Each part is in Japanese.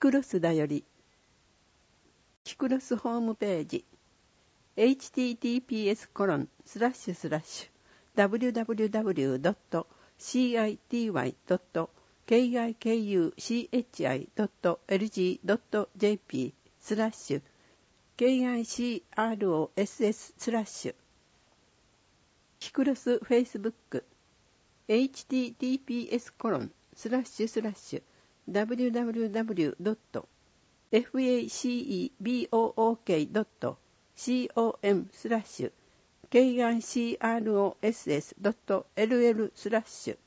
クロスだよりキクロスホームページ https://www.city.kikuchi.jp/kicross/ キクロスフェイスブック https://www.facebook.com/facebook.kicross.ll/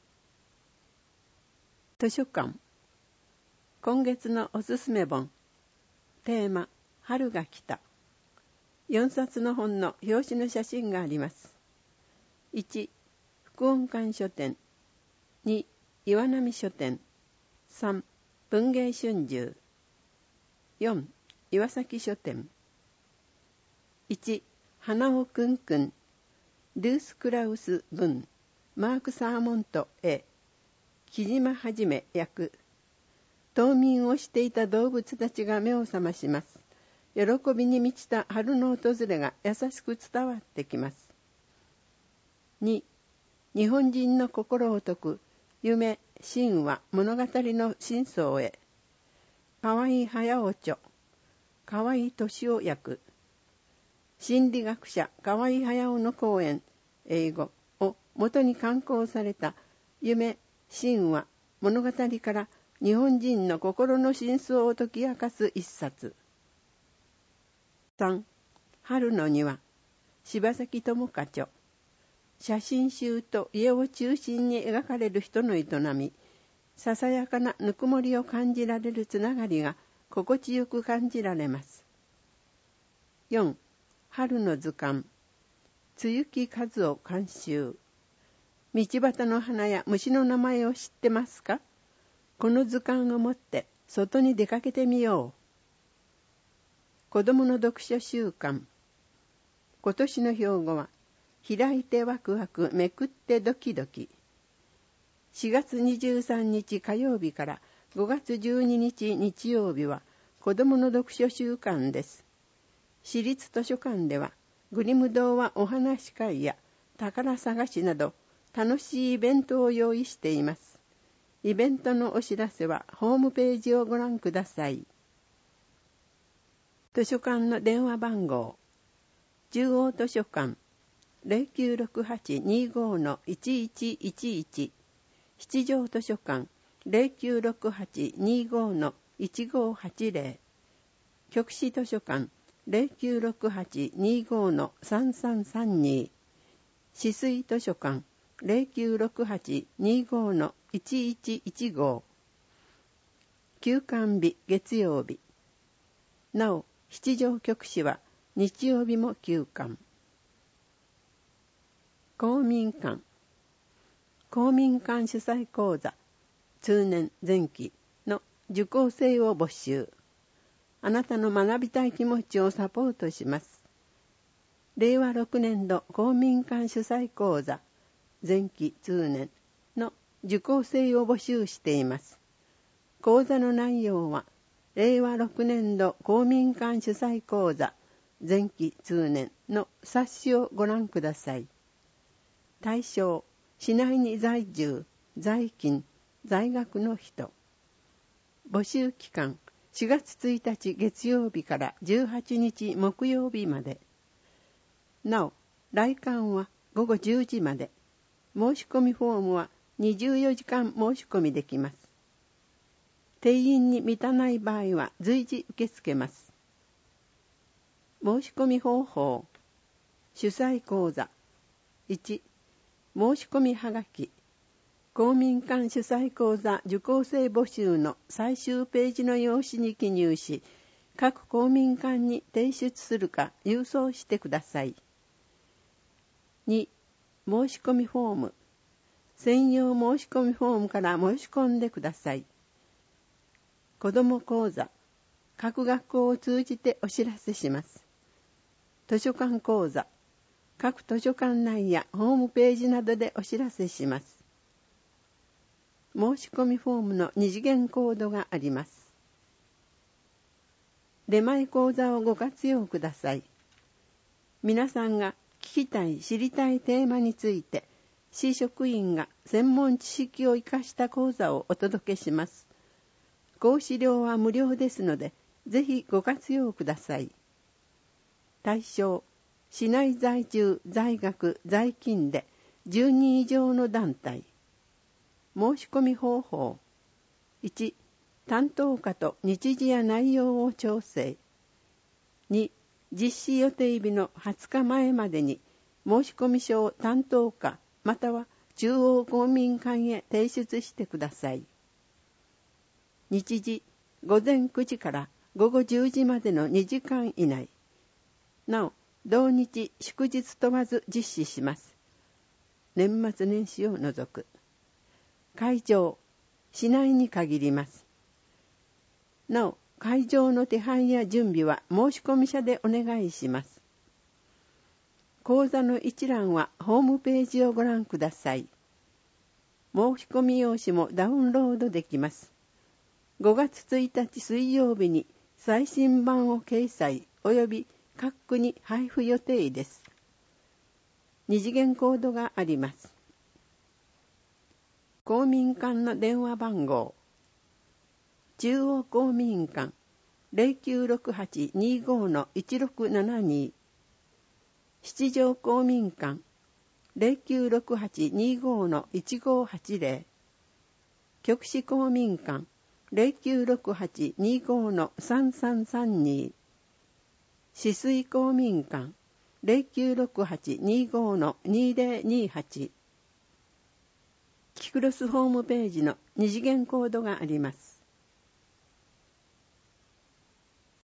図書館今月のおすすめ本テーマ春が来た4冊の本の表紙の写真があります。1. 福音館書店 2. 岩波書店 3. 文芸春秋 4. 岩崎書店 1. 花尾くんくんルース・クラウス文マーク・サーモント絵木島はじめ役冬眠をしていた動物たちが目を覚まします。喜びに満ちた春の訪れが優しく伝わってきます。2. 日本人の心を解く夢、神話、物語の真相へ河合隼夫著河合俊夫役心理学者河合隼夫の講演英語を元に刊行された夢、神話、物語から日本人の心の真相を解き明かす一冊。3. 春の庭柴崎智香著写真集と家を中心に描かれる人の営み、ささやかなぬくもりを感じられるつながりが心地よく感じられます。4. 春の図鑑露木和夫監修道端の花や虫の名前を知ってますか？この図鑑を持って外に出かけてみよう。子どもの読書週間今年の標語は開いてワクワクめくってドキドキ。4月23日火曜日から5月12日日曜日は子どもの読書週間です。市立図書館ではグリム童話お話会や宝探しなど楽しいイベントを用意しています。イベントのお知らせはホームページをご覧ください。図書館の電話番号中央図書館 096825-1111 七条図書館 096825-1580 局市図書館 096825-3332 市水図書館 096825-1115 休館日月曜日なお七条局市は日曜日も休館。公民館主催講座通年前期の受講生を募集。あなたの学びたい気持ちをサポートします。令和6年度公民館主催講座前期通年の受講生を募集しています。講座の内容は令和6年度公民館主催講座前期通年の冊子をご覧ください。対象、市内に在住、在勤、在学の人。募集期間、4月1日月曜日から18日木曜日まで。なお、来館は午後10時まで。申し込みフォームは24時間申し込みできます。定員に満たない場合は随時受け付けます。申し込み方法。主催講座。1、申し込みはがき。公民館主催講座受講生募集の最終ページの用紙に記入し、各公民館に提出するか郵送してください。2、申し込みフォーム。専用申し込みフォームから申し込んでください。子ども講座。各学校を通じてお知らせします。図書館講座。各図書館内やホームページなどでお知らせします。申し込みフォームの二次元コードがあります。 出前講座をご活用ください。皆さんが聞きたい、知りたいテーマについて、市職員が専門知識を生かした講座をお届けします。講師料は無料ですので、ぜひご活用ください。対象、市内在住、在学、在勤で10人以上の団体。申し込み方法。1、担当課と日時や内容を調整。2、実施予定日の20日前までに申込書を担当課または中央公民館へ提出してください。日時、午前9時から午後10時までの2時間以内。なお、同日祝日問わず実施します。年末年始を除く。会場、市内に限ります。なお、会場の手配や準備は申込者でお願いします。講座の一覧はホームページをご覧ください。申込用紙もダウンロードできます。5月1日水曜日に最新版を掲載及び各区に配布予定です。二次元コードがあります。公民館の電話番号。中央公民館 096825-1672 七条公民館 096825-1580 局市公民館 096825-3332 市水公民館 096825-2028 キクロスホームページの二次元コードがあります。